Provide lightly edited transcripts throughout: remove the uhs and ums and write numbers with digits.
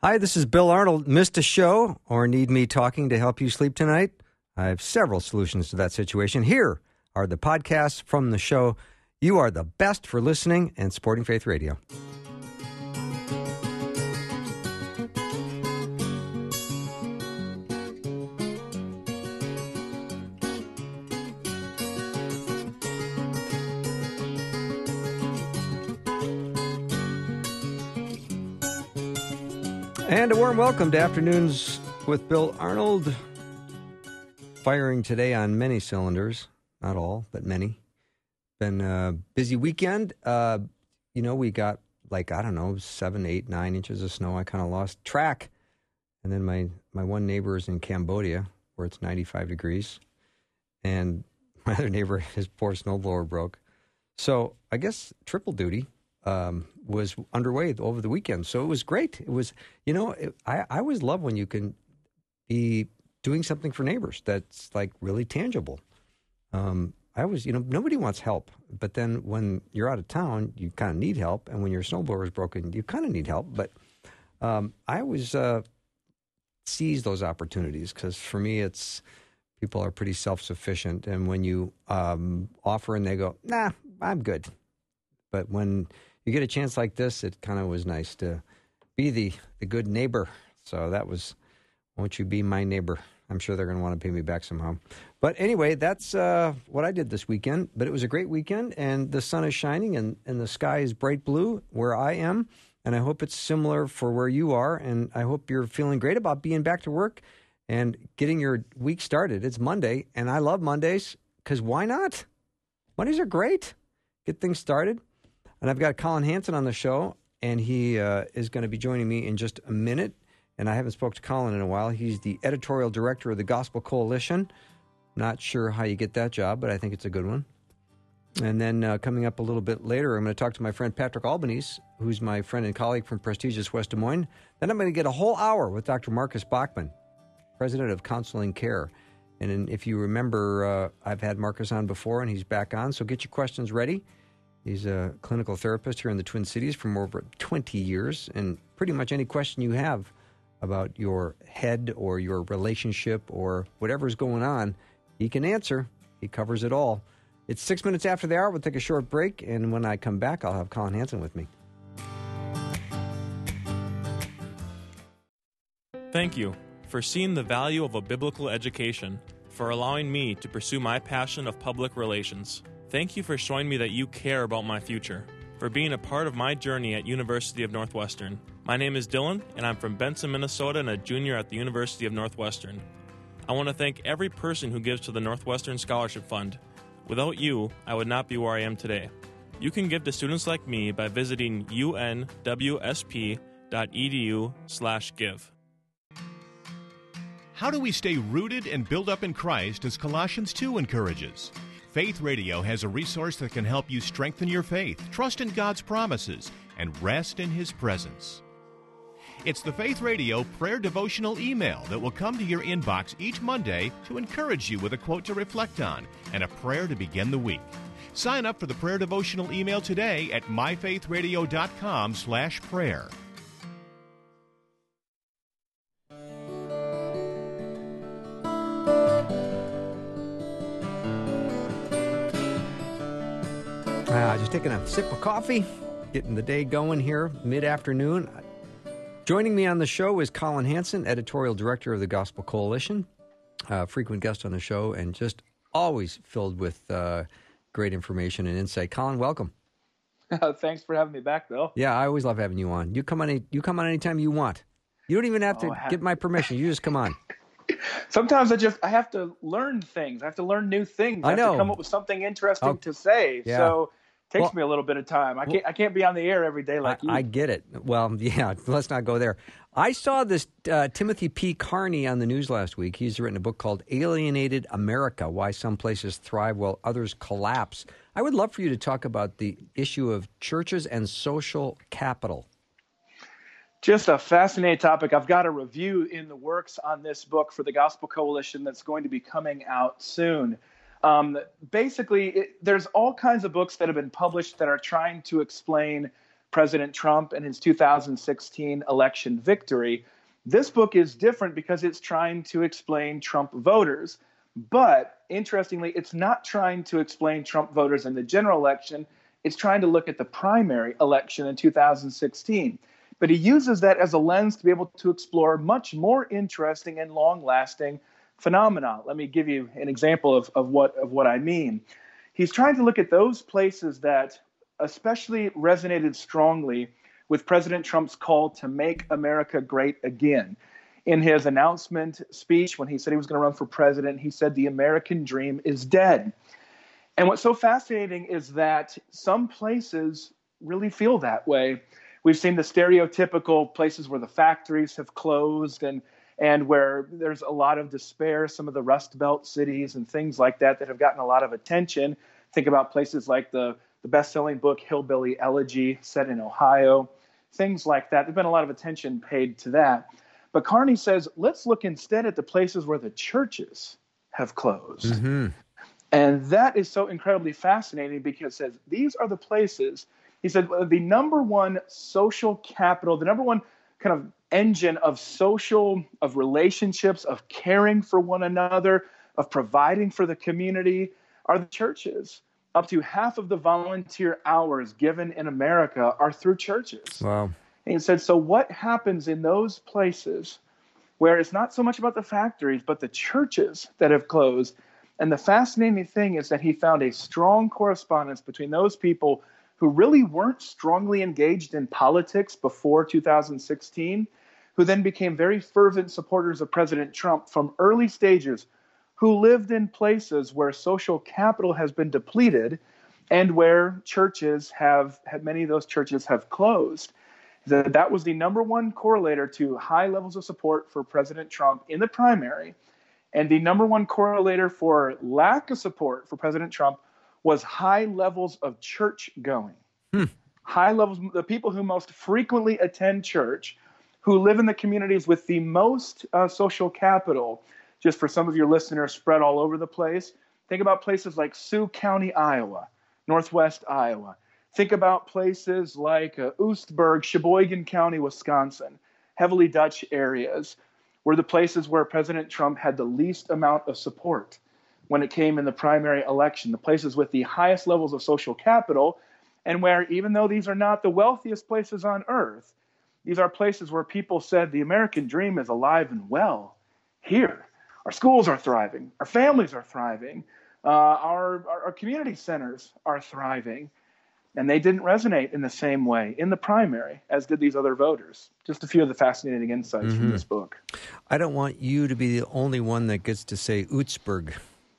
Hi, this is Bill Arnold. Missed a show or need me talking to help you sleep tonight? I have several solutions to that situation. Here are the podcasts from the show. You are the best for listening and supporting Faith Radio. And a warm welcome to Afternoons with Bill Arnold. Firing today on many cylinders. Not all, but many. Been a busy weekend. We got 7, 8, 9 inches of snow. I kind of lost track. And then my one neighbor is in Cambodia, where it's 95 degrees. And my other neighbor, his poor snowblower broke. So I guess triple duty was underway over the weekend. So it was great. It was, I always love when you can be doing something for neighbors that's like really tangible. Nobody wants help, but then when you're out of town, you kind of need help. And when your snowblower is broken, you kind of need help. But I always seize those opportunities because for me, it's people are pretty self-sufficient. And when you offer and they go, nah, I'm good. But when you get a chance like this, it kind of was nice to be the good neighbor. So that was, won't you be my neighbor? I'm sure they're going to want to pay me back somehow. But anyway, that's what I did this weekend. But it was a great weekend, and the sun is shining, and the sky is bright blue where I am. And I hope it's similar for where you are. And I hope you're feeling great about being back to work and getting your week started. It's Monday, and I love Mondays because why not? Mondays are great. Get things started. And I've got Colin Hansen on the show, and he is going to be joining me in just a minute. And I haven't spoke to Colin in a while. He's the editorial director of the Gospel Coalition. Not sure how you get that job, but I think it's a good one. And then coming up a little bit later, I'm going to talk to my friend Patrick Albanese, who's my friend and colleague from prestigious West Des Moines. Then I'm going to get a whole hour with Dr. Marcus Bachman, president of Counseling Care. And if you remember, I've had Marcus on before, and he's back on. So get your questions ready. He's a clinical therapist here in the Twin Cities for over 20 years. And pretty much any question you have about your head or your relationship or whatever's going on, he can answer. He covers it all. It's 6 minutes after the hour. We'll take a short break. And when I come back, I'll have Colin Hansen with me. Thank you for seeing the value of a biblical education, for allowing me to pursue my passion of public relations. Thank you for showing me that you care about my future, for being a part of my journey at University of Northwestern. My name is Dylan, and I'm from Benson, Minnesota, and a junior at the University of Northwestern. I want to thank every person who gives to the Northwestern Scholarship Fund. Without you, I would not be where I am today. You can give to students like me by visiting unwsp.edu/give. How do we stay rooted and built up in Christ as Colossians 2 encourages? Faith Radio has a resource that can help you strengthen your faith, trust in God's promises, and rest in His presence. It's the Faith Radio Prayer Devotional email that will come to your inbox each Monday to encourage you with a quote to reflect on and a prayer to begin the week. Sign up for the Prayer Devotional email today at myfaithradio.com/prayer. Just taking a sip of coffee, getting the day going here, mid-afternoon. Joining me on the show is Colin Hansen, editorial director of the Gospel Coalition, frequent guest on the show, and just always filled with great information and insight. Colin, welcome. Thanks for having me back, Bill. Yeah, I always love having you on. You come on anytime you want. You don't even have to get my permission. You just come on. Sometimes I have to learn things. I have to learn new things. I have to come up with something interesting to say. Yeah. So it takes me a little bit of time. I can't be on the air every day like you. I get it. Well, yeah, let's not go there. I saw this Timothy P. Carney on the news last week. He's written a book called Alienated America, Why Some Places Thrive While Others Collapse. I would love for you to talk about the issue of churches and social capital. Just a fascinating topic. I've got a review in the works on this book for the Gospel Coalition that's going to be coming out soon. Basically, there's all kinds of books that have been published that are trying to explain President Trump and his 2016 election victory. This book is different because it's trying to explain Trump voters. But interestingly, it's not trying to explain Trump voters in the general election. It's trying to look at the primary election in 2016. But he uses that as a lens to be able to explore much more interesting and long-lasting phenomena. Let me give you an example of what I mean. He's trying to look at those places that especially resonated strongly with President Trump's call to make America great again. In his announcement speech, when he said he was going to run for president, he said the American dream is dead. And what's so fascinating is that some places really feel that way. We've seen the stereotypical places where the factories have closed and where there's a lot of despair, some of the Rust Belt cities and things like that have gotten a lot of attention. Think about places like the best-selling book Hillbilly Elegy, set in Ohio, things like that. There's been a lot of attention paid to that. But Carney says, let's look instead at the places where the churches have closed. Mm-hmm. And that is so incredibly fascinating because it says these are the places. He said the number one social capital, the number one kind of engine of relationships, of caring for one another, of providing for the community are the churches. Up to half of the volunteer hours given in America are through churches. Wow. And he said, so what happens in those places where it's not so much about the factories, but the churches that have closed? And the fascinating thing is that he found a strong correspondence between those people who really weren't strongly engaged in politics before 2016, who then became very fervent supporters of President Trump from early stages, who lived in places where social capital has been depleted and where many of those churches have closed. That was the number one correlator to high levels of support for President Trump in the primary. And the number one correlator for lack of support for President Trump was high levels of church going. High levels, the people who most frequently attend church, who live in the communities with the most social capital. Just for some of your listeners spread all over the place, think about places like Sioux County, Iowa, Northwest Iowa. Think about places like Oostburg, Sheboygan County, Wisconsin, heavily Dutch areas, were the places where President Trump had the least amount of support when it came in the primary election, the places with the highest levels of social capital, and where, even though these are not the wealthiest places on earth, these are places where people said the American dream is alive and well here. Our schools are thriving. Our families are thriving. Our community centers are thriving. And they didn't resonate in the same way in the primary as did these other voters. Just a few of the fascinating insights from this book. I don't want you to be the only one that gets to say Oostburg.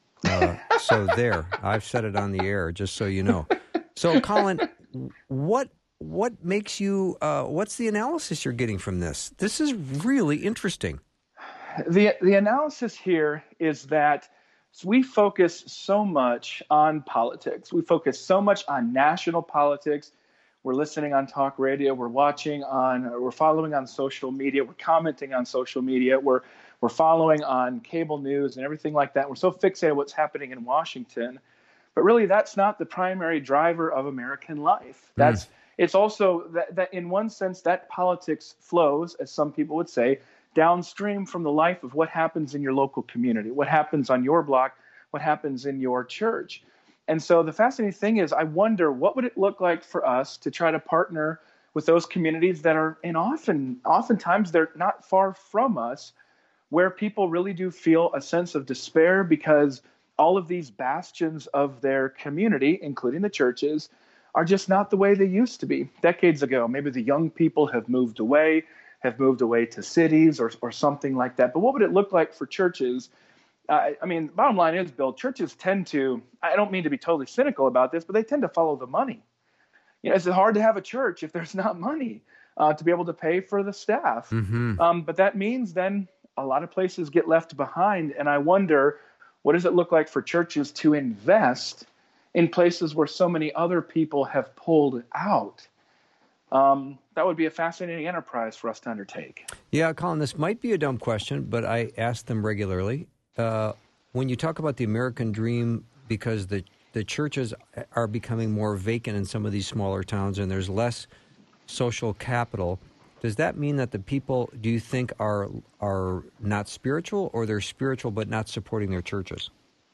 So there, I've said it on the air, just so you know. So, Colin, what makes you, what's the analysis you're getting from this? This is really interesting. The analysis here is that we focus so much on politics. We focus so much on national politics. We're listening on talk radio. We're following on social media. We're commenting on social media. We're following on cable news and everything like that. We're so fixated on what's happening in Washington. But really, that's not the primary driver of American life. It's also that in one sense, that politics flows, as some people would say, downstream from the life of what happens in your local community, what happens on your block, what happens in your church. And so the fascinating thing is, I wonder, what would it look like for us to try to partner with those communities that are, and oftentimes they're not far from us, where people really do feel a sense of despair because all of these bastions of their community, including the churches, are just not the way they used to be decades ago. Maybe the young people have moved away to cities or something like that. But what would it look like for churches? Bottom line is, Bill, churches tend to, I don't mean to be totally cynical about this, but they tend to follow the money. It's hard to have a church if there's not money to be able to pay for the staff. Mm-hmm. But that means then a lot of places get left behind. And I wonder, what does it look like for churches to invest in places where so many other people have pulled out? That would be a fascinating enterprise for us to undertake. Yeah, Colin, this might be a dumb question, but I ask them regularly. When you talk about the American dream, because the churches are becoming more vacant in some of these smaller towns and there's less social capital, does that mean that the people, do you think, are not spiritual, or they're spiritual but not supporting their churches?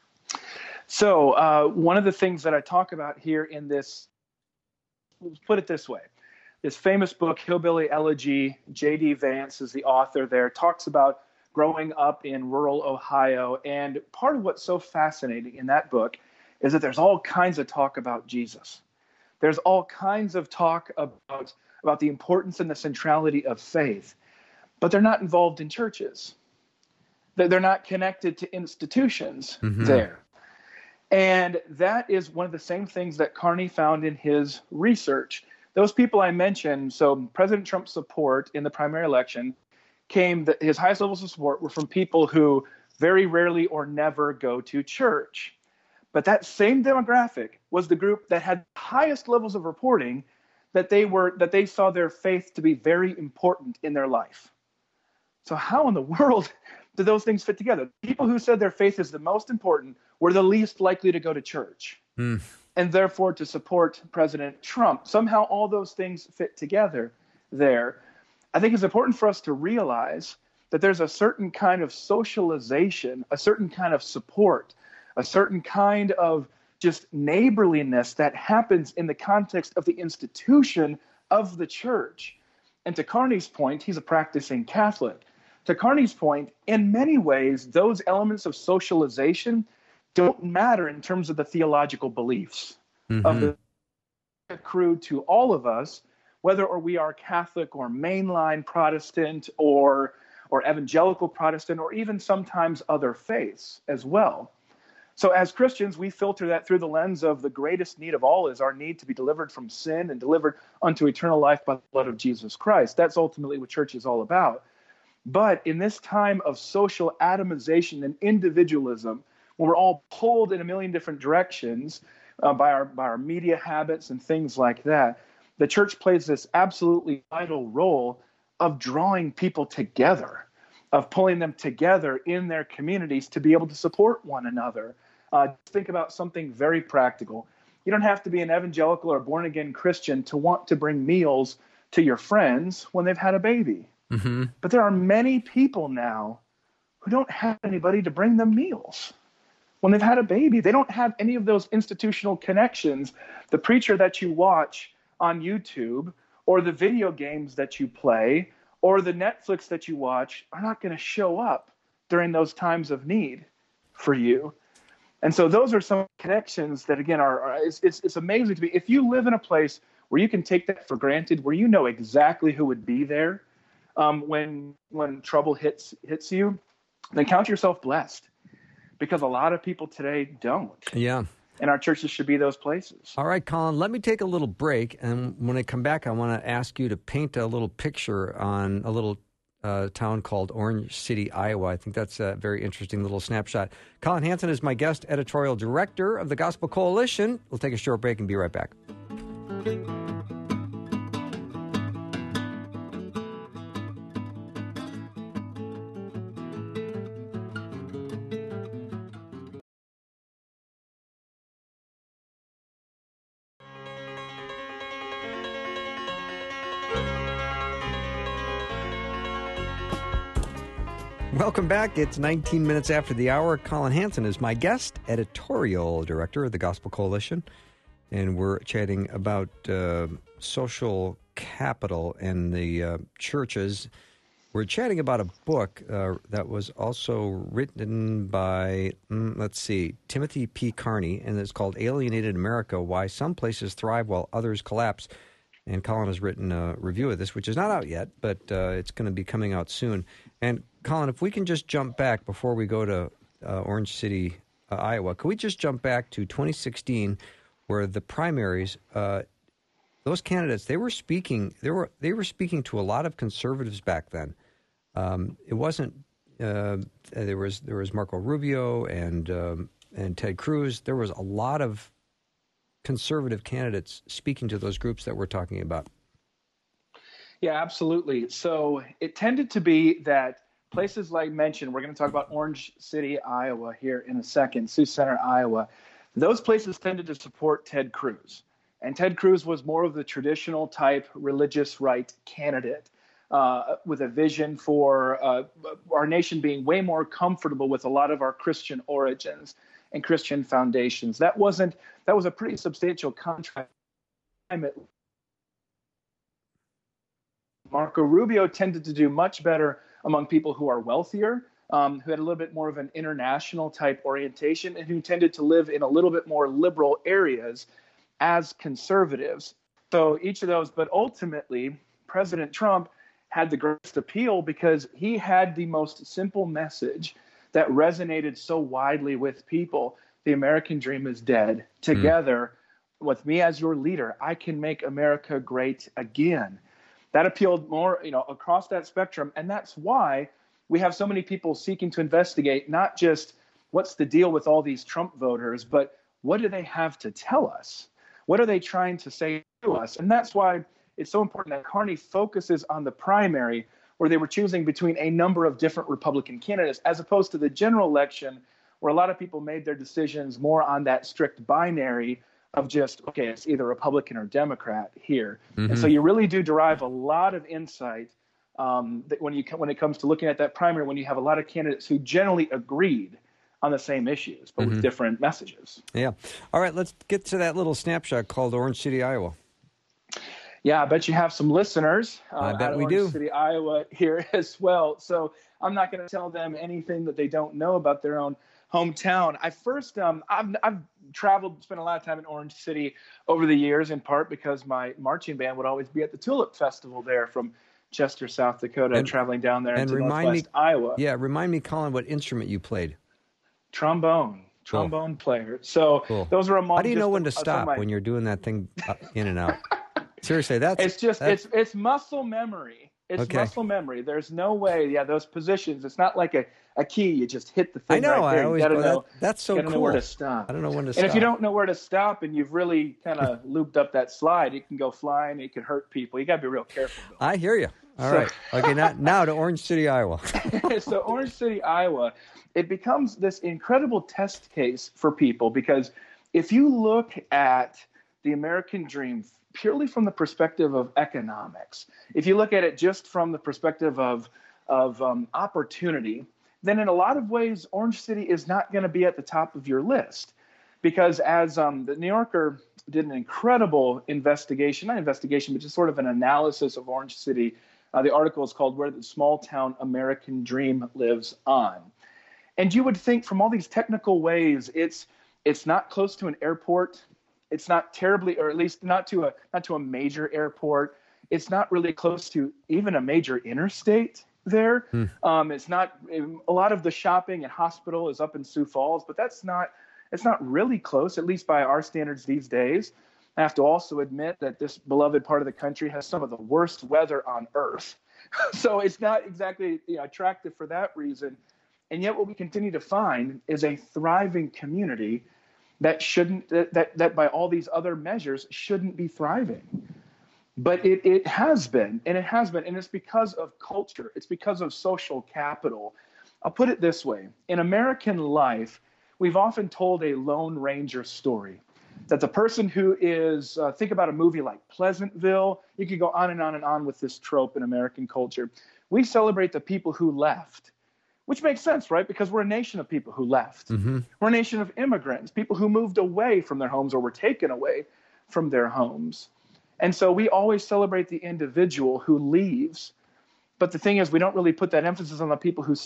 So one of the things that I talk about here in this, let's put it this way. This famous book, Hillbilly Elegy, J.D. Vance is the author there, talks about growing up in rural Ohio. And part of what's so fascinating in that book is that there's all kinds of talk about Jesus. There's all kinds of talk about the importance and the centrality of faith, but they're not involved in churches. They're not connected to institutions there. And that is one of the same things that Carney found in his research. Those people I mentioned, so President Trump's support in the primary election his highest levels of support were from people who very rarely or never go to church. But that same demographic was the group that had the highest levels of reporting that they saw their faith to be very important in their life. So how in the world do those things fit together? People who said their faith is the most important were the least likely to go to church and therefore to support President Trump. Somehow all those things fit together there. I think it's important for us to realize that there's a certain kind of socialization, a certain kind of support, a certain kind of just neighborliness that happens in the context of the institution of the church. And to Carney's point, he's a practicing Catholic. To Carney's point, in many ways, those elements of socialization don't matter in terms of the theological beliefs of the accrue to all of us, whether or we are Catholic or mainline Protestant or evangelical Protestant, or even sometimes other faiths as well. So as Christians, we filter that through the lens of the greatest need of all is our need to be delivered from sin and delivered unto eternal life by the blood of Jesus Christ. That's ultimately what church is all about. But in this time of social atomization and individualism, when we're all pulled in a million different directions by our media habits and things like that, the church plays this absolutely vital role of drawing people together, of pulling them together in their communities to be able to support one another. Think about something very practical. You don't have to be an evangelical or born-again Christian to want to bring meals to your friends when they've had a baby. But there are many people now who don't have anybody to bring them meals when they've had a baby. They don't have any of those institutional connections. The preacher that you watch on YouTube, or the video games that you play, or the Netflix that you watch are not going to show up during those times of need for you. And so those are some connections that, again, it's amazing to me. If you live in a place where you can take that for granted, where you know exactly who would be there when trouble hits you, then count yourself blessed, because a lot of people today don't. Yeah. And our churches should be those places. All right, Colin, let me take a little break. And when I come back, I want to ask you to paint a little picture on a little town called Orange City, Iowa. I think that's a very interesting little snapshot. Colin Hansen is my guest editorial director of the Gospel Coalition. We'll take a short break and be right back. Welcome back. It's 19 minutes after the hour. Colin Hansen is my guest, editorial director of the Gospel Coalition, and we're chatting about social capital and the churches. We're chatting about a book that was also written by, Timothy P. Carney, and it's called Alienated America, Why Some Places Thrive While Others Collapse. And Colin has written a review of this, which is not out yet, but it's going to be coming out soon. And Colin, if we can just jump back before we go to Orange City, Iowa, can we just jump back to 2016, where the primaries, those candidates, they were speaking to a lot of conservatives back then. It wasn't there was Marco Rubio and Ted Cruz. There was a lot of conservative candidates speaking to those groups that we're talking about. Yeah, absolutely. So it tended to be that places like mentioned, we're going to talk about Orange City, Iowa here in a second, Sioux Center, Iowa. Those places tended to support Ted Cruz. And Ted Cruz was more of the traditional type religious right candidate with a vision for our nation being way more comfortable with a lot of our Christian origins and Christian foundations. That was a pretty substantial contrast. Marco Rubio tended to do much better among people who are wealthier, who had a little bit more of an international type orientation, and who tended to live in a little bit more liberal areas as conservatives. So each of those, but ultimately, President Trump had the greatest appeal because he had the most simple message that resonated so widely with people. The American dream is dead. Together, with me as your leader, I can make America great again. That appealed more, across that spectrum. And that's why we have so many people seeking to investigate not just what's the deal with all these Trump voters, but what do they have to tell us? What are they trying to say to us? And that's why it's so important that Carney focuses on the primary, where they were choosing between a number of different Republican candidates, as opposed to the general election, where a lot of people made their decisions more on that strict binary of just, okay, it's either Republican or Democrat here. And so you really do derive a lot of insight that when it comes to looking at that primary, when you have a lot of candidates who generally agreed on the same issues, but with different messages. Yeah. All right, let's get to that little snapshot called Orange City, Iowa. Yeah, I bet you have some listeners I bet out of we Orange do. City, Iowa here as well. So I'm not going to tell them anything that they don't know about their own hometown. I've traveled, spent a lot of time in Orange City over the years, in part because my marching band would always be at the Tulip Festival there from Chester, South Dakota, traveling down there into northwest Iowa. Yeah, remind me, Colin, what instrument you played. Trombone player. So those are among. How do you know when to stop when you're doing that thing in and out? Seriously, it's muscle memory. It's muscle memory. There's no way. Yeah, those positions. It's not like a key. You just hit the thing. I know. Right there. I always know. That's so cool. Know where to stop. I don't know when to stop. And if you don't know where to stop, and you've really kind of looped up that slide, it can go flying. It can hurt people. You got to be real careful, Bill. I hear you. All right. Okay. Now to Orange City, Iowa. So Orange City, Iowa, it becomes this incredible test case for people because if you look at the American dream purely from the perspective of economics, if you look at it just from the perspective of opportunity, then in a lot of ways, Orange City is not going to be at the top of your list. Because as the New Yorker did an incredible investigation, not investigation, but just sort of an analysis of Orange City. The article is called Where the Small Town American Dream Lives On. And you would think from all these technical ways, it's not close to an airport. It's not terribly, or at least not to a major airport. It's not really close to even a major interstate there. It's not, a lot of the shopping and hospital is up in Sioux Falls, but it's not really close, at least by our standards these days. I have to also admit that this beloved part of the country has some of the worst weather on earth. So it's not exactly attractive for that reason. And yet what we continue to find is a thriving community that by all these other measures shouldn't be thriving. But it has been, and it's because of culture. It's because of social capital. I'll put it this way. In American life, we've often told a Lone Ranger story. That the person who is, think about a movie like Pleasantville. You could go on and on and on with this trope in American culture. We celebrate the people who left, which makes sense, right? Because we're a nation of people who left. We're a nation of immigrants, people who moved away from their homes or were taken away from their homes. And so we always celebrate the individual who leaves. But the thing is, we don't really put that emphasis on the people who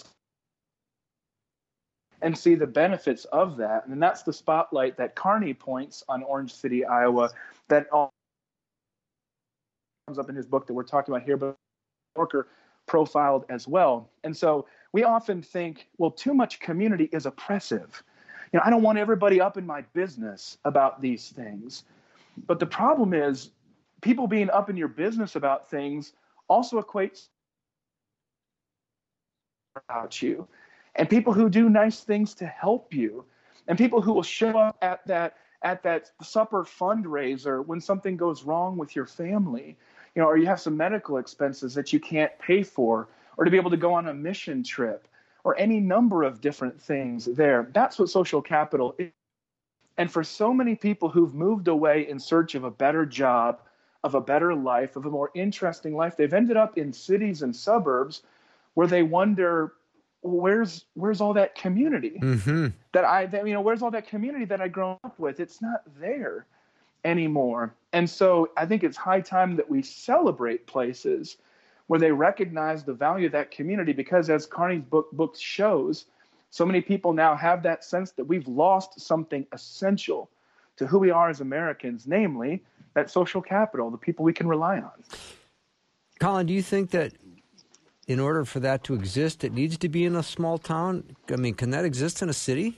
and see the benefits of that. And that's the spotlight that Carney points on Orange City, Iowa, that all comes up in his book that we're talking about here, but Walker profiled as well. And so we often think, well, too much community is oppressive. I don't want everybody up in my business about these things. But the problem is people being up in your business about things also equates about you. And people who do nice things to help you, and people who will show up at that supper fundraiser when something goes wrong with your family, or you have some medical expenses that you can't pay for, or to be able to go on a mission trip, or any number of different things there. That's what social capital is. And for so many people who've moved away in search of a better job, of a better life, of a more interesting life, they've ended up in cities and suburbs where they wonder, where's all that community where's all that community that I grew up with? It's not there anymore. And so I think it's high time that we celebrate places where they recognize the value of that community, because as Carney's book shows, so many people now have that sense that we've lost something essential to who we are as Americans, namely that social capital, the people we can rely on. Colin, do you think that in order for that to exist, it needs to be in a small town? I mean, can that exist in a city?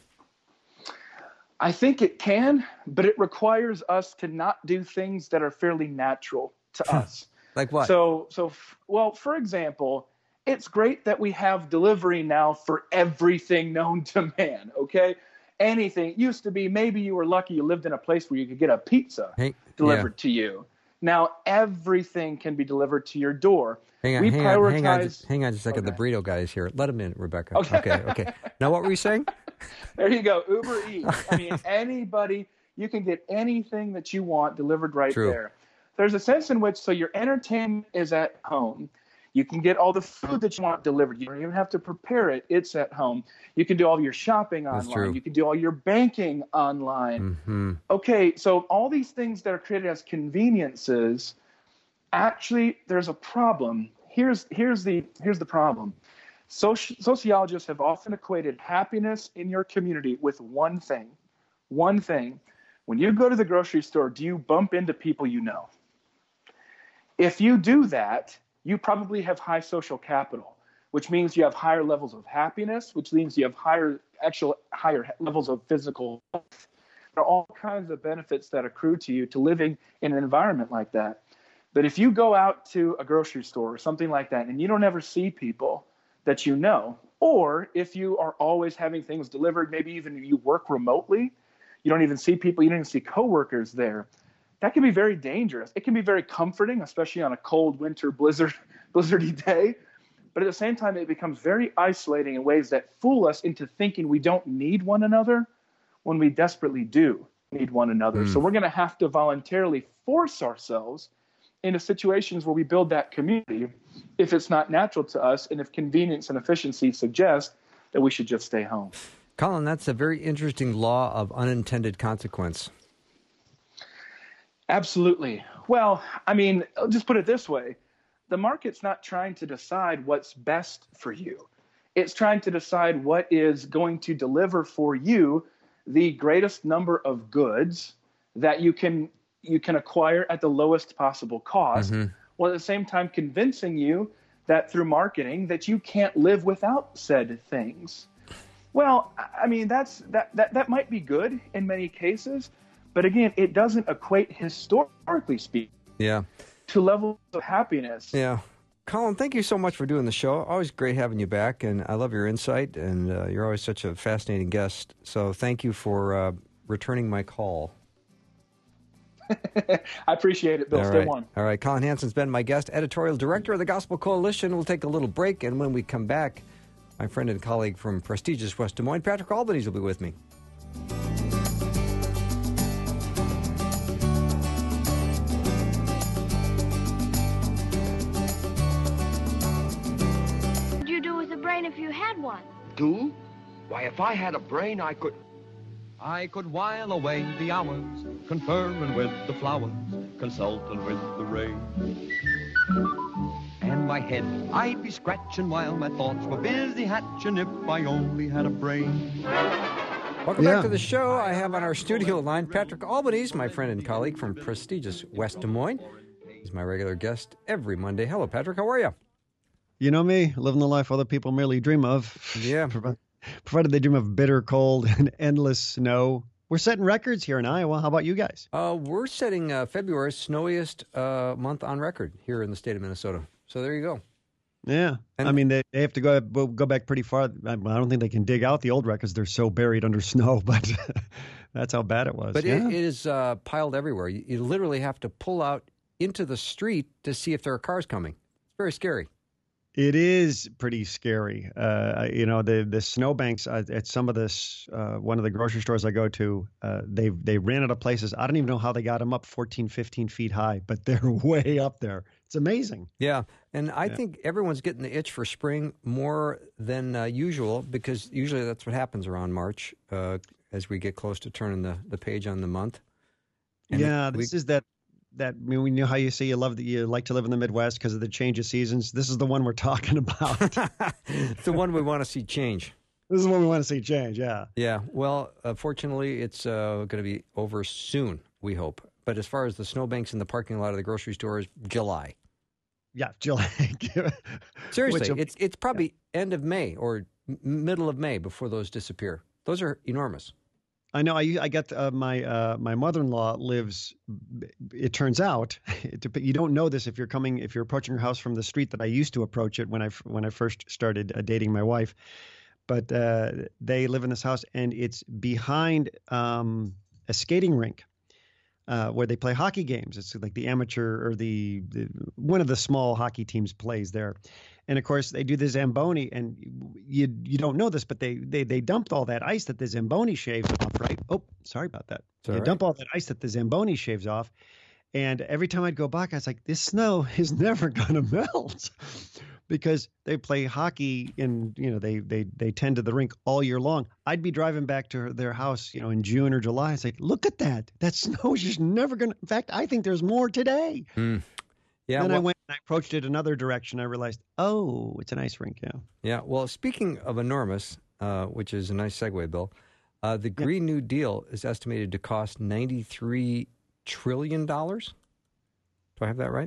I think it can, but it requires us to not do things that are fairly natural to us. Like what? Well, for example, it's great that we have delivery now for everything known to man, okay? Anything. It used to be maybe you were lucky you lived in a place where you could get a pizza delivered to you. Now everything can be delivered to your door. Hang on just a second. Okay. The burrito guy is here. Let him in, Rebecca. Okay. Now what were you saying? There you go. Uber Eats. I mean, anybody, you can get anything that you want delivered right there. There's a sense in which, so your entertainment is at home. You can get all the food that you want delivered. You don't even have to prepare it. It's at home. You can do all your shopping online. You can do all your banking online. Mm-hmm. Okay, so all these things that are created as conveniences, actually, there's a problem. Here's the problem. Sociologists have often equated happiness in your community with one thing. One thing. When you go to the grocery store, do you bump into people you know? If you do that, you probably have high social capital, which means you have higher levels of happiness, which means you have higher levels of physical health. There are all kinds of benefits that accrue to you to living in an environment like that. But if you go out to a grocery store or something like that and you don't ever see people that you know, or if you are always having things delivered, maybe even you work remotely, you don't even see people, you don't even see coworkers there, that can be very dangerous. It can be very comforting, especially on a cold winter blizzardy day. But at the same time, it becomes very isolating in ways that fool us into thinking we don't need one another when we desperately do need one another. So we're going to have to voluntarily force ourselves into situations where we build that community if it's not natural to us and if convenience and efficiency suggest that we should just stay home. Colin, that's a very interesting law of unintended consequence. Absolutely. Well, I mean, I'll just put it this way. The market's not trying to decide what's best for you. It's trying to decide what is going to deliver for you the greatest number of goods that you can acquire at the lowest possible cost, while at the same time convincing you that through marketing that you can't live without said things. Well, I mean, that might be good in many cases, but again, it doesn't equate, historically speaking, to levels of happiness. Yeah. Colin, thank you so much for doing the show. Always great having you back, and I love your insight, and you're always such a fascinating guest. So thank you for returning my call. I appreciate it, Bill. Stay warm. All right. Colin Hansen's been my guest, editorial director of the Gospel Coalition. We'll take a little break, and when we come back, my friend and colleague from prestigious West Des Moines, Patrick Albanese, will be with me. What would you do with a brain if you had one? Do? Why, if I had a brain, I could while away the hours, conferring with the flowers, consulting with the rain. And my head I'd be scratching while my thoughts were busy hatching if I only had a brain. Welcome back to the show. I have on our studio line Patrick Albanese, my friend and colleague from prestigious West Des Moines. He's my regular guest every Monday. Hello, Patrick. How are you? You know me, living the life other people merely dream of. Yeah. Provided they dream of bitter cold and endless snow. We're setting records here in Iowa. How about you guys? We're setting February's snowiest month on record here in the state of Minnesota. So there you go. Yeah. And I mean, they have to go back pretty far. I don't think they can dig out the old records. They're so buried under snow, but that's how bad it was. But it is piled everywhere. You literally have to pull out into the street to see if there are cars coming. It's very scary. It is pretty scary. The snowbanks at some of this, one of the grocery stores I go to, they ran out of places. I don't even know how they got them up 14, 15 feet high, but they're way up there. It's amazing. Yeah, and I think everyone's getting the itch for spring more than usual, because usually that's what happens around March as we get close to turning the page on the month. And this is that. I mean, we know how you say you like to live in the Midwest because of the change of seasons. This is the one we're talking about. It's the one we want to see change. This is the one we want to see change, yeah. Yeah, well, fortunately, it's going to be over soon, we hope. But as far as the snowbanks in the parking lot of the grocery store is July. Yeah, July. Seriously, it's probably end of May or middle of May before those disappear. Those are enormous. I know. I got my mother-in-law lives. It turns out, you don't know this if you're approaching her house from the street that I used to approach it when I first started dating my wife. But they live in this house, and it's behind a skating rink where they play hockey games. It's like the amateur or the one of the small hockey teams plays there. And of course, they do the Zamboni, and you don't know this, but they dumped all that ice that the Zamboni shaves off, right? Oh, sorry about that. Dump all that ice that the Zamboni shaves off, and every time I'd go back, I was like, this snow is never going to melt, because they play hockey and they tend to the rink all year long. I'd be driving back to their house, in June or July. It's like, look at that snow is just never going to. In fact, I think there's more today. Yeah. Then I went and I approached it another direction. I realized, oh, it's an ice rink. Yeah. Yeah. Well, speaking of enormous, which is a nice segue, Bill, the Green New Deal is estimated to cost $93 trillion. Do I have that right?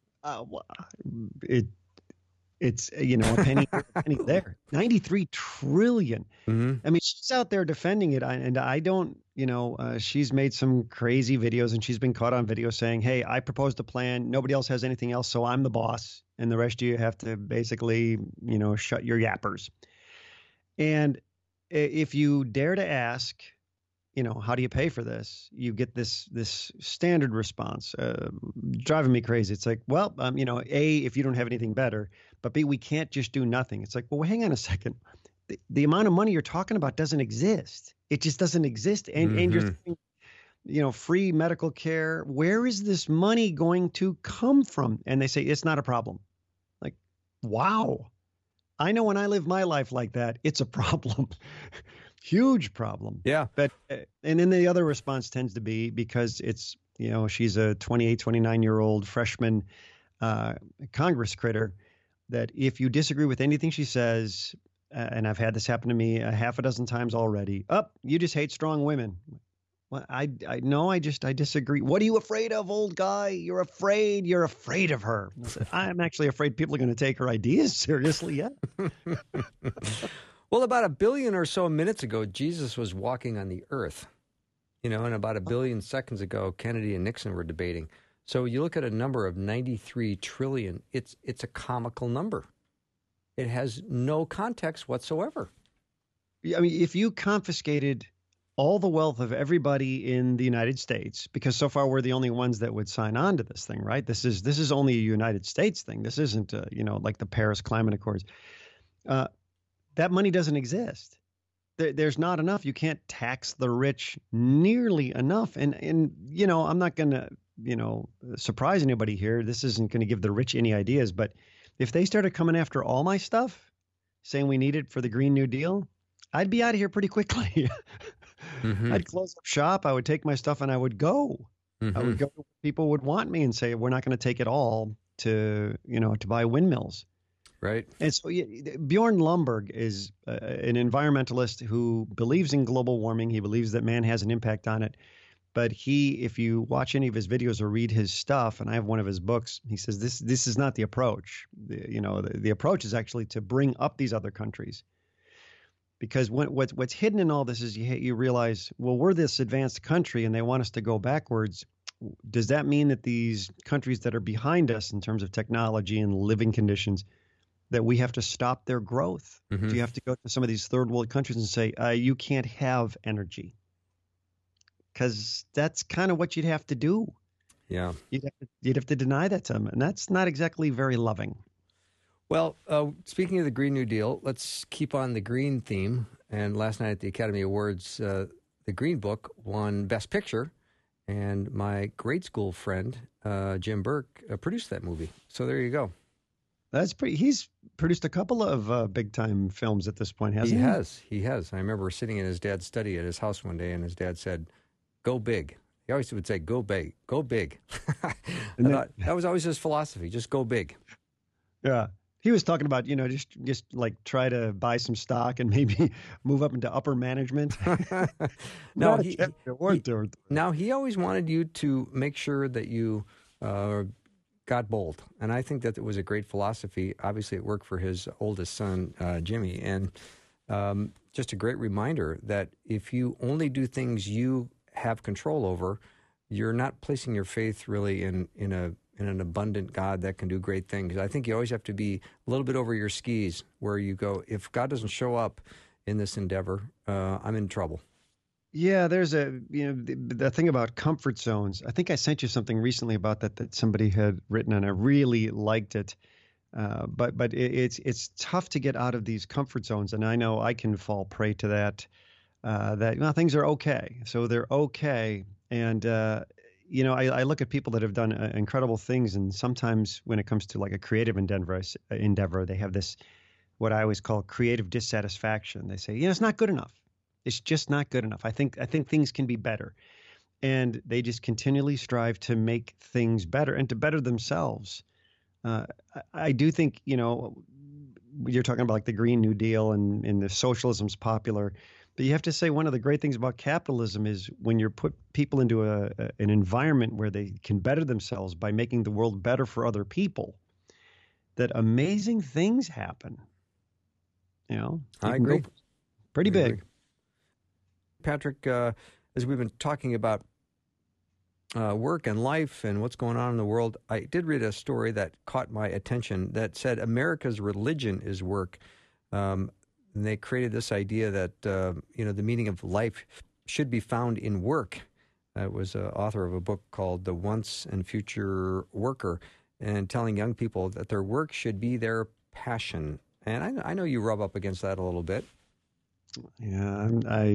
It's a penny here, a penny there. 93 trillion. Mm-hmm. I mean, she's out there defending it, and I don't. She's made some crazy videos, and she's been caught on video saying, "Hey, I proposed a plan. Nobody else has anything else, so I'm the boss, and the rest of you have to basically, shut your yappers." And if you dare to ask, how do you pay for this? You get this standard response, driving me crazy. It's like, well, A, if you don't have anything better, but B, we can't just do nothing. It's like, well, hang on a second. The amount of money you're talking about doesn't exist. It just doesn't exist. And you're thinking, free medical care. Where is this money going to come from? And they say, it's not a problem. Like, wow. I know when I live my life like that, it's a problem. Huge problem. Yeah. But and then the other response tends to be, because it's, she's a 28, 29-year-old freshman Congress critter, that if you disagree with anything she says, and I've had this happen to me a half a dozen times already, you just hate strong women. Well, I disagree. What are you afraid of, old guy? You're afraid of her. I'm actually afraid people are going to take her ideas seriously. Yeah. Well, about 1 billion or so minutes ago, Jesus was walking on the earth, and about 1 billion seconds ago, Kennedy and Nixon were debating. So you look at a number of 93 trillion, it's a comical number. It has no context whatsoever. I mean, if you confiscated all the wealth of everybody in the United States, because so far we're the only ones that would sign on to this thing, right? This is only a United States thing. This isn't, like the Paris Climate Accords. That money doesn't exist. There's not enough. You can't tax the rich nearly enough. And I'm not going to, surprise anybody here. This isn't going to give the rich any ideas. But if they started coming after all my stuff, saying we need it for the Green New Deal, I'd be out of here pretty quickly. Mm-hmm. I'd close up shop. I would take my stuff and I would go. Mm-hmm. I would go. People would want me and say, we're not going to take it all to buy windmills. Right. And so Bjorn Lomborg is an environmentalist who believes in global warming. He believes that man has an impact on it. But if you watch any of his videos or read his stuff, and I have one of his books, he says this is not the approach. The approach is actually to bring up these other countries. Because what's hidden in all this is you realize, well, we're this advanced country and they want us to go backwards. Does that mean that these countries that are behind us in terms of technology and living conditions, that we have to stop their growth? Mm-hmm. Do you have to go to some of these third world countries and say, you can't have energy? Because that's kind of what you'd have to do. Yeah. You'd have to deny that to them. And that's not exactly very loving. Well, speaking of the Green New Deal, let's keep on the green theme. And last night at the Academy Awards, the Green Book won Best Picture, and my grade school friend, Jim Burke, produced that movie. So there you go. That's pretty. He's produced a couple of big-time films at this point, hasn't he? He has. I remember sitting in his dad's study at his house one day, and his dad said, "Go big." He always would say, "Go big, go big." I thought that was always his philosophy: just go big. Yeah. He was talking about, just like try to buy some stock and maybe move up into upper management. No, he always wanted you to make sure that you got bold. And I think that it was a great philosophy. Obviously, it worked for his oldest son, Jimmy. And just a great reminder that if you only do things you have control over, you're not placing your faith really in an abundant God that can do great things. I think you always have to be a little bit over your skis where you go, if God doesn't show up in this endeavor, I'm in trouble. Yeah, there's the thing about comfort zones. I think I sent you something recently about that somebody had written, and I really liked it. But it's tough to get out of these comfort zones, and I know I can fall prey to that. Things are okay, so they're okay, and I look at people that have done incredible things, and sometimes when it comes to like a creative endeavor, they have this, what I always call creative dissatisfaction. They say, it's not good enough. It's just not good enough. I think things can be better. And they just continually strive to make things better and to better themselves. I do think, you're talking about like the Green New Deal and the socialism's popular. But you have to say one of the great things about capitalism is when you put people into an environment where they can better themselves by making the world better for other people, that amazing things happen. I agree. Pretty big. Patrick, as we've been talking about work and life and what's going on in the world, I did read a story that caught my attention that said America's religion is work. And they created this idea that, the meaning of life should be found in work. It was an author of a book called The Once and Future Worker, and telling young people that their work should be their passion. And I know you rub up against that a little bit. Yeah,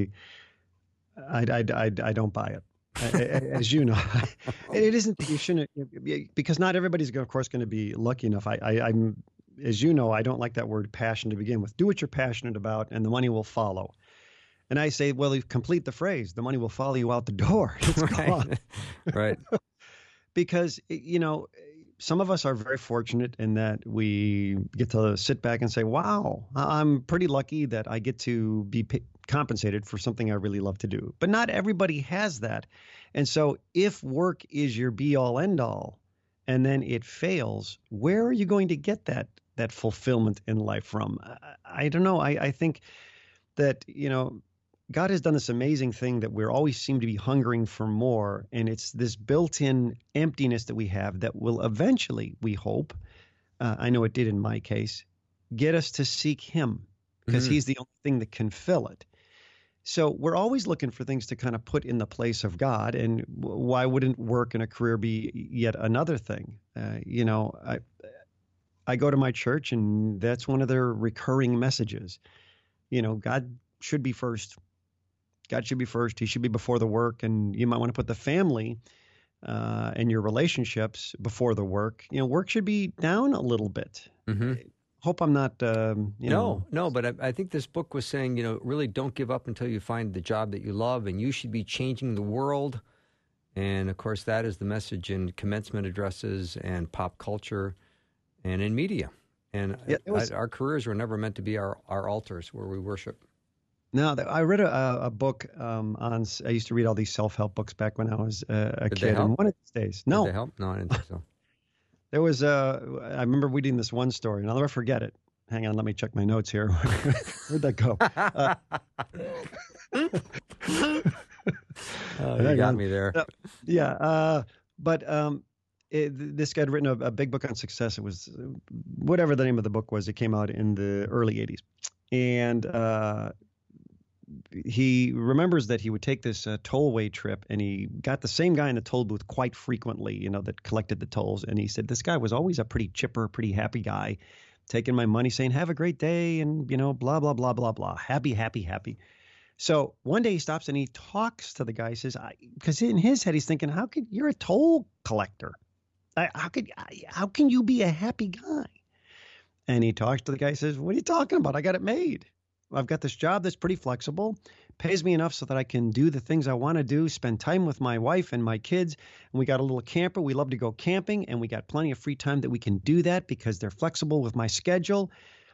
I don't buy it. As you know, it isn't. You shouldn't, because not everybody's of course going to be lucky enough. I'm, as you know, I don't like that word passion to begin with. Do what you're passionate about, and the money will follow. And I say, well, you complete the phrase. The money will follow you out the door. It's gone. Right. Because some of us are very fortunate in that we get to sit back and say, wow, I'm pretty lucky that I get to be compensated for something I really love to do. But not everybody has that. And so if work is your be all end all and then it fails, where are you going to get that fulfillment in life from? I don't know. I think that, God has done this amazing thing that we always seem to be hungering for more. And it's this built-in emptiness that we have that will eventually, we hope, I know it did in my case, get us to seek him, because he's the only thing that can fill it. So we're always looking for things to kind of put in the place of God. And why wouldn't work and a career be yet another thing? I go to my church, and that's one of their recurring messages. God should be first. God should be first. He should be before the work. And you might want to put the family and your relationships before the work. Work should be down a little bit. Mm-hmm. Hope I'm not, No, but I think this book was saying, really don't give up until you find the job that you love, and you should be changing the world. And, of course, that is the message in commencement addresses and pop culture and in media. And our careers were never meant to be our altars where we worship. No, I read a book on. I used to read all these self-help books back when I was a kid. They help? And one of these days, no. Did they help? No, I didn't think so. There was I remember reading this one story, and I'll never forget it. Hang on, let me check my notes here. Where'd that go? You got me there. This guy had written a big book on success. It was whatever the name of the book was. It came out in the early 80s. And he remembers that he would take this tollway trip, and he got the same guy in the toll booth quite frequently, that collected the tolls. And he said this guy was always a pretty chipper, pretty happy guy. taking my money, saying, have a great day, and, blah, blah, blah, blah, blah. Happy, happy, happy. So one day he stops and he talks to the guy. He says, because in his head, he's thinking, you're a toll collector. How can you be a happy guy? And he talks to the guy, says, what are you talking about? I got it made. I've got this job that's pretty flexible, pays me enough so that I can do the things I want to do, spend time with my wife and my kids. And we got a little camper. We love to go camping, and we got plenty of free time that we can do that because they're flexible with my schedule.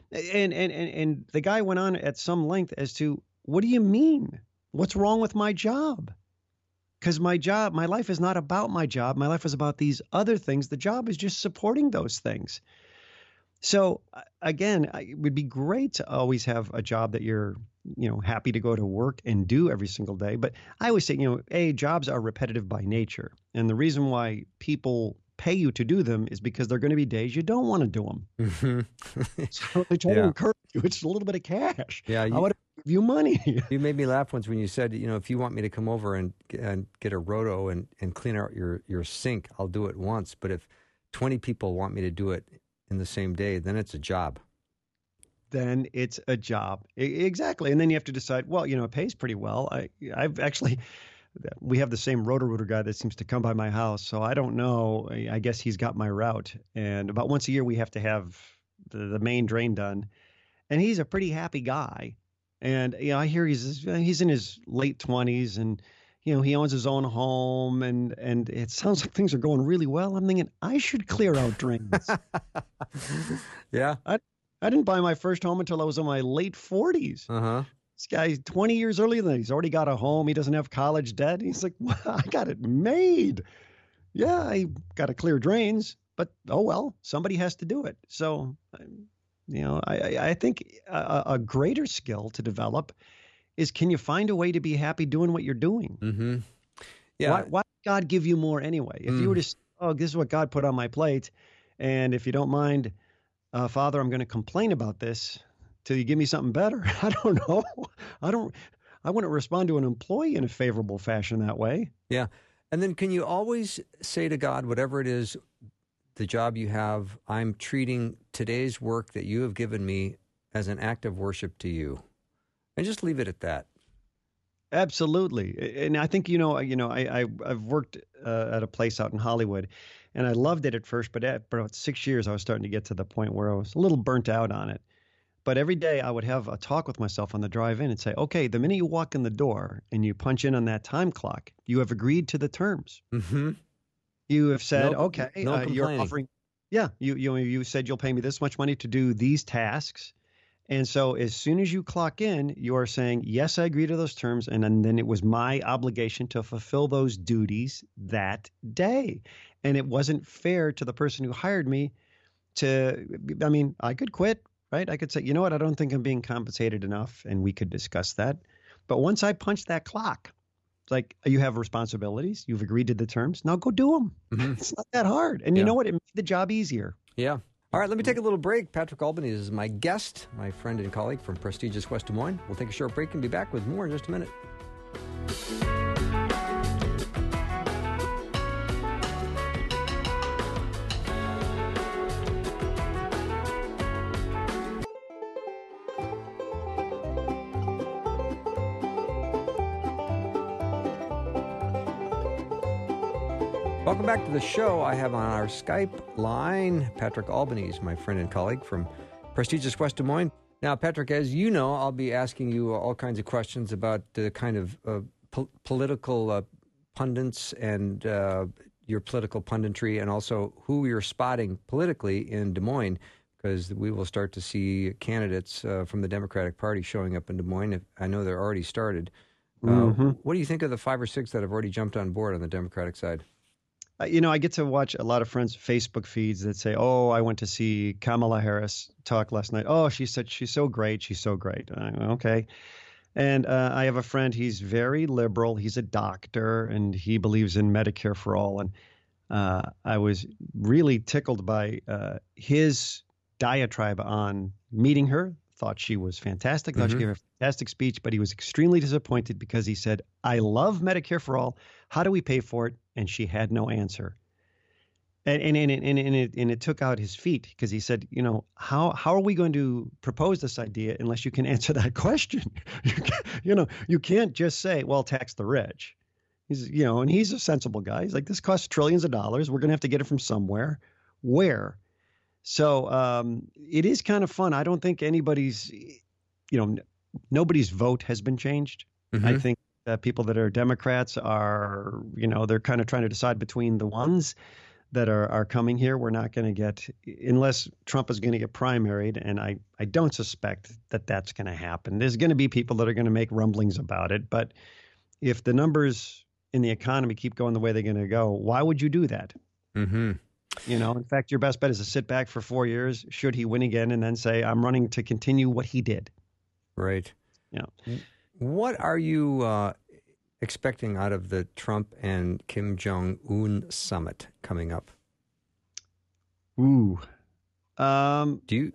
And the guy went on at some length as to, what do you mean? What's wrong with my job? Because my life is not about my job. My life is about these other things. The job is just supporting those things. So again, it would be great to always have a job that you're, happy to go to work and do every single day. But I always say, jobs are repetitive by nature. And the reason why people pay you to do them is because there are going to be days you don't want to do them. Mm-hmm. So they try to encourage you. It's a little bit of cash. Yeah, I want to give you money. You made me laugh once when you said, if you want me to come over and get a roto and clean out your sink, I'll do it once. But if 20 people want me to do it in the same day, then it's a job. Then it's a job. Exactly. And then you have to decide, well, it pays pretty well. I've actually, we have the same Roto-Rooter guy that seems to come by my house. So I don't know. I guess he's got my route. And about once a year, we have to have the main drain done. And he's a pretty happy guy. And, I hear he's in his late 20s and, he owns his own home and it sounds like things are going really well. I'm thinking I should clear out drains. Yeah. I didn't buy my first home until I was in my late 40s. Uh-huh. This guy's 20 years earlier than that. He's already got a home. He doesn't have college debt. He's like, well, I got it made. Yeah, I got to clear drains, but oh well, somebody has to do it. So, I think a greater skill to develop is, can you find a way to be happy doing what you're doing? Mm-hmm. Yeah. Why did God give you more anyway? If you were to say, this is what God put on my plate, and if you don't mind, Father, I'm going to complain about this till you give me something better. I don't know. I wouldn't respond to an employee in a favorable fashion that way. Yeah. And then can you always say to God, whatever it is, the job you have, I'm treating today's work that you have given me as an act of worship to you, and just leave it at that? Absolutely. And I think, I've worked at a place out in Hollywood, and I loved it at first, but at about 6 years, I was starting to get to the point where I was a little burnt out on it. But every day I would have a talk with myself on the drive in and say, okay, the minute you walk in the door and you punch in on that time clock, you have agreed to the terms. Mm-hmm. You have said, no you're offering. Yeah. You said you'll pay me this much money to do these tasks. And so as soon as you clock in, you are saying, yes, I agree to those terms. And then it was my obligation to fulfill those duties that day. And it wasn't fair to the person who hired me I could quit, right? I could say, you know what? I don't think I'm being compensated enough. And we could discuss that. But once I punched that clock, it's like, you have responsibilities. You've agreed to the terms. Now go do them. Mm-hmm. It's not that hard. And you know what? It made the job easier. Yeah. All right, let me take a little break. Patrick Albanese is my guest, my friend and colleague from prestigious West Des Moines. We'll take a short break and be back with more in just a minute. Welcome back to the show. I have on our Skype line Patrick Albanese, my friend and colleague from prestigious West Des Moines. Now, Patrick, as you know, I'll be asking you all kinds of questions about the kind of political pundits and your political punditry, and also who you're spotting politically in Des Moines, because we will start to see candidates from the Democratic Party showing up in Des Moines. I know they're already started. What do you think of the 5 or 6 that have already jumped on board on the Democratic side? I get to watch a lot of friends' Facebook feeds that say, oh, I went to see Kamala Harris talk last night. Oh, she said she's so great. She's so great. Okay. And I have a friend, he's very liberal. He's a doctor, and he believes in Medicare for all. And I was really tickled by his diatribe on meeting her. Thought she was fantastic. Thought she gave a fantastic speech, but he was extremely disappointed because he said, I love Medicare for all. How do we pay for it? And she had no answer. And it took out his feet because he said, how are we going to propose this idea unless you can answer that question? You can't just say, well, tax the rich. And he's a sensible guy. He's like, this costs trillions of dollars. We're going to have to get it from somewhere. Where? So it is kind of fun. I don't think anybody's, nobody's vote has been changed. Mm-hmm. I think that people that are Democrats are, they're kind of trying to decide between the ones that are coming here. We're not going to get, unless Trump is going to get primaried, and I don't suspect that that's going to happen. There's going to be people that are going to make rumblings about it. But if the numbers in the economy keep going the way they're going to go, why would you do that? Mm-hmm. In fact, your best bet is to sit back for 4 years, should he win again, and then say, I'm running to continue what he did. Right. What are you expecting out of the Trump and Kim Jong-un summit coming up? Ooh. Do you?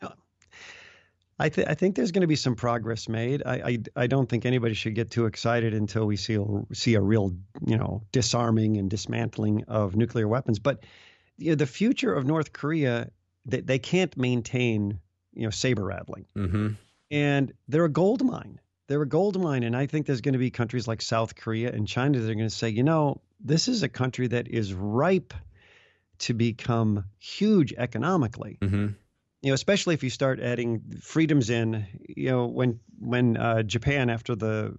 I think there's going to be some progress made. I don't think anybody should get too excited until we see a real, disarming and dismantling of nuclear weapons. But the future of North Korea, they can't maintain, saber rattling. Mm-hmm. And they're a gold mine. They're a gold mine. And I think there's going to be countries like South Korea and China that are going to say, this is a country that is ripe to become huge economically. Mm-hmm. Especially if you start adding freedoms in, when Japan after the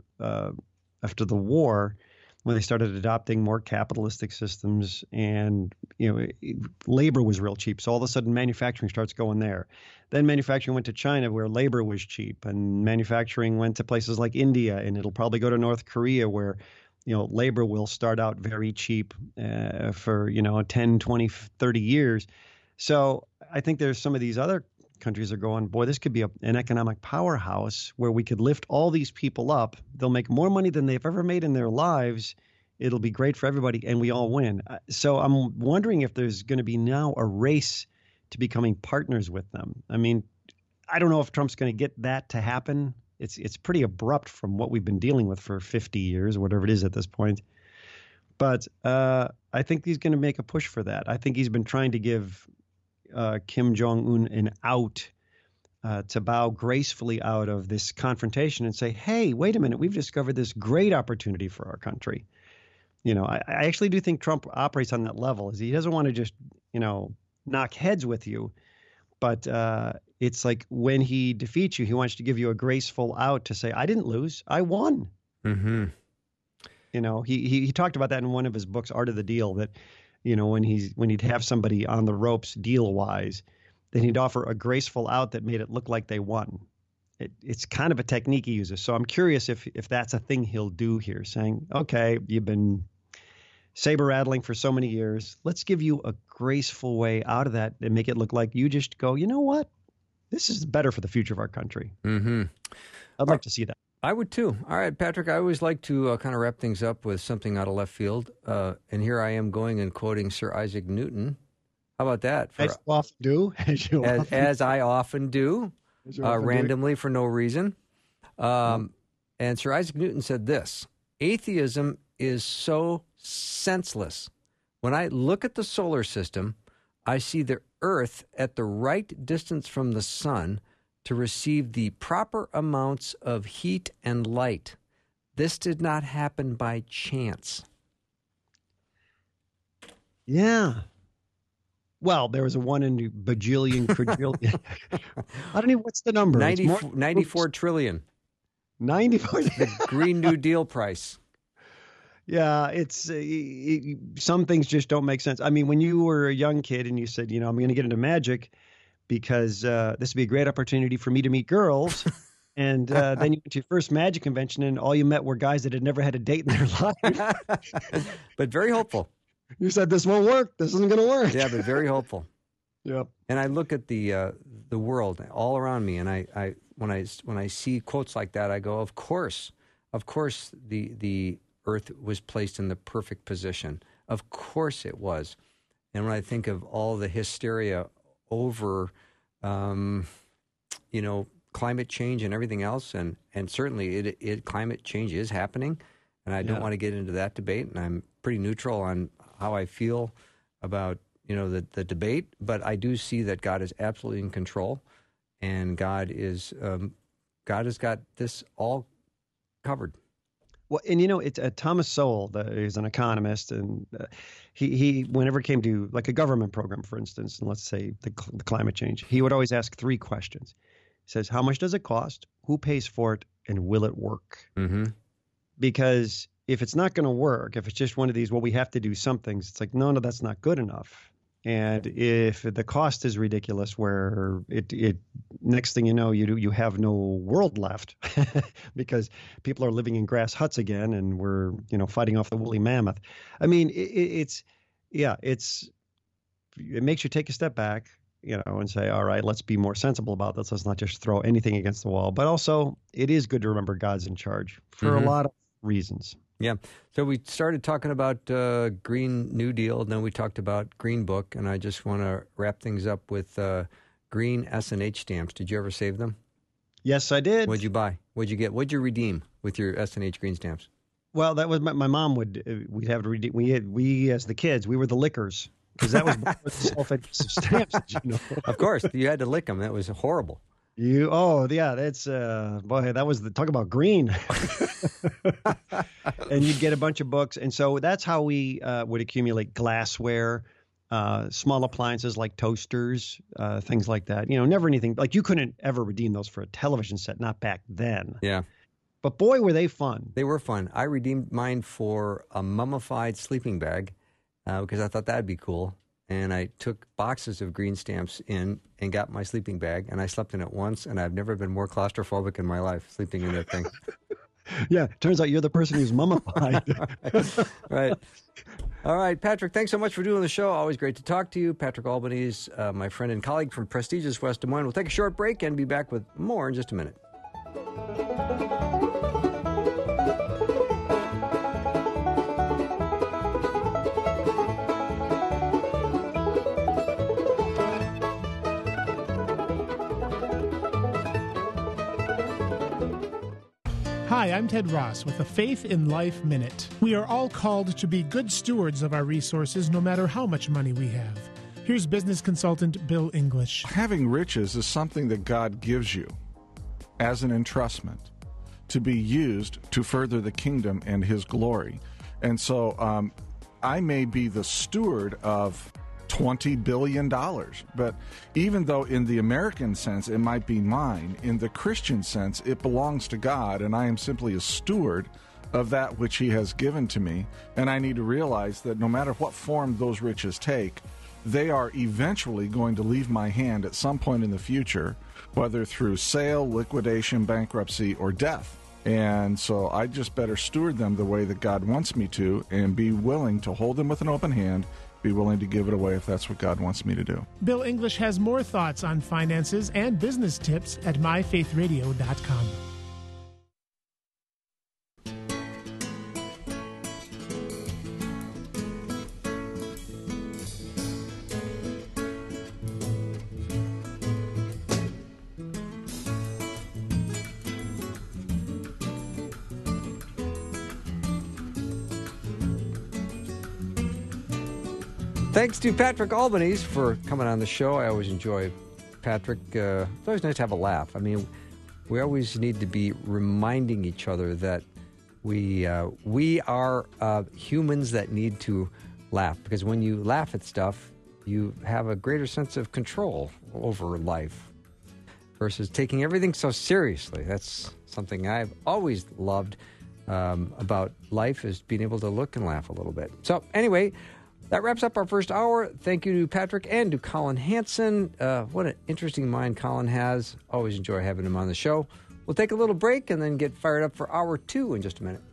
war, when they started adopting more capitalistic systems and, labor was real cheap. So all of a sudden manufacturing starts going there. Then manufacturing went to China where labor was cheap, and manufacturing went to places like India, and it'll probably go to North Korea where, labor will start out very cheap for, 10, 20, 30 years. So I think there's some of these other countries are going, boy, this could be an economic powerhouse where we could lift all these people up. They'll make more money than they've ever made in their lives. It'll be great for everybody, and we all win. So I'm wondering if there's going to be now a race to becoming partners with them. I mean, I don't know if Trump's going to get that to happen. It's pretty abrupt from what we've been dealing with for 50 years or whatever it is at this point. But I think he's going to make a push for that. I think he's been trying to give Kim Jong-un an out to bow gracefully out of this confrontation and say, hey, wait a minute, we've discovered this great opportunity for our country. I actually do think Trump operates on that level. He doesn't want to just, knock heads with you. But it's like when he defeats you, he wants to give you a graceful out to say, I didn't lose, I won. Mm-hmm. He talked about that in one of his books, Art of the Deal, that when he'd have somebody on the ropes deal-wise, then he'd offer a graceful out that made it look like they won. It's kind of a technique he uses. So I'm curious if that's a thing he'll do here, saying, okay, you've been saber-rattling for so many years. Let's give you a graceful way out of that and make it look like you just go, you know what? This is better for the future of our country. Mm-hmm. I'd like to see that. I would too. All right, Patrick, I always like to kind of wrap things up with something out of left field. And here I am going and quoting Sir Isaac Newton. How about that? As you often do. As I often do, randomly for no reason. And Sir Isaac Newton said this: atheism is so senseless. When I look at the solar system, I see the Earth at the right distance from the sun to receive the proper amounts of heat and light. This did not happen by chance. Yeah. Well, there was a 1 in a bajillion, quadrillion. I don't even, what's the number? 94 trillion. 94. The Green New Deal price. Yeah, some things just don't make sense. I mean, when you were a young kid and you said, I'm going to get into magic because this would be a great opportunity for me to meet girls. And then you went to your first magic convention and all you met were guys that had never had a date in their life. But very hopeful. You said, this won't work. This isn't going to work. Yeah, but very hopeful. Yep. And I look at the world all around me, and I when I see quotes like that, I go, of course, the Earth was placed in the perfect position. Of course it was. And when I think of all the hysteria over, climate change and everything else, and certainly climate change is happening, and I don't want to get into that debate, and I'm pretty neutral on how I feel about the debate, but I do see that God is absolutely in control, and God has got this all covered. Well, and it's Thomas Sowell, is an economist, and he whenever it came to like a government program, for instance, and let's say the climate change, he would always ask three questions. He says, how much does it cost? Who pays for it? And will it work? Mm-hmm. Because if it's not going to work, if it's just one of these, well, we have to do some things, it's like, no, that's not good enough. And if the cost is ridiculous, where it next thing you know, you have no world left because people are living in grass huts again, and we're fighting off the woolly mammoth. I mean, it makes you take a step back, and say, all right, let's be more sensible about this. Let's not just throw anything against the wall. But also, it is good to remember God's in charge for a lot of reasons. Yeah. So we started talking about Green New Deal, and then we talked about Green Book, and I just want to wrap things up with green S&H stamps. Did you ever save them? Yes, I did. What'd you buy? What'd you get? What'd you redeem with your S&H green stamps? Well, that was my mom we'd have to redeem. We as the kids, we were the lickers, because that was before the self-adhesive stamps. Of course, you had to lick them. That was horrible. That's boy, that was talk about green. And you'd get a bunch of books, and so that's how we would accumulate glassware, small appliances like toasters, things like that. Never anything like you couldn't ever redeem those for a television set, not back then. Yeah, but boy, were they fun. They were fun. I redeemed mine for a mummified sleeping bag because I thought that'd be cool. And I took boxes of green stamps in and got my sleeping bag, and I slept in it once, and I've never been more claustrophobic in my life, sleeping in that thing. Yeah, turns out you're the person who's mummified. Right. All right, Patrick, thanks so much for doing the show. Always great to talk to you. Patrick Albanese, my friend and colleague from prestigious West Des Moines. We'll take a short break and be back with more in just a minute. Hi, I'm Ted Ross with the Faith in Life Minute. We are all called to be good stewards of our resources, no matter how much money we have. Here's business consultant Bill English. Having riches is something that God gives you as an entrustment to be used to further the kingdom and His glory. And so I may be the steward of $20 billion. But even though in the American sense it might be mine, in the Christian sense it belongs to God, and I am simply a steward of that which He has given to me. And I need to realize that no matter what form those riches take, they are eventually going to leave my hand at some point in the future, whether through sale, liquidation, bankruptcy, or death. And so I just better steward them the way that God wants me to, and be willing to hold them with an open hand, be willing to give it away if that's what God wants me to do. Bill English has more thoughts on finances and business tips at myfaithradio.com. Thanks to Patrick Albanese for coming on the show. I always enjoy Patrick. It's always nice to have a laugh. I mean, we always need to be reminding each other that we are humans that need to laugh, because when you laugh at stuff, you have a greater sense of control over life versus taking everything so seriously. That's something I've always loved about life, is being able to look and laugh a little bit. So anyway, that wraps up our first hour. Thank you to Patrick and to Colin Hansen. What an interesting mind Colin has. Always enjoy having him on the show. We'll take a little break and then get fired up for hour 2 in just a minute.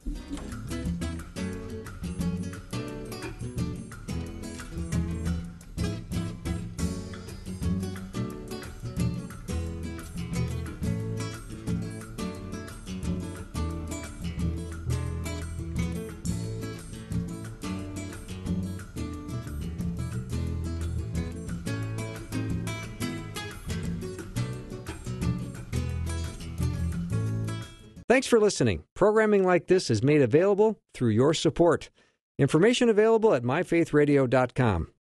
Thanks for listening. Programming like this is made available through your support. Information available at myfaithradio.com.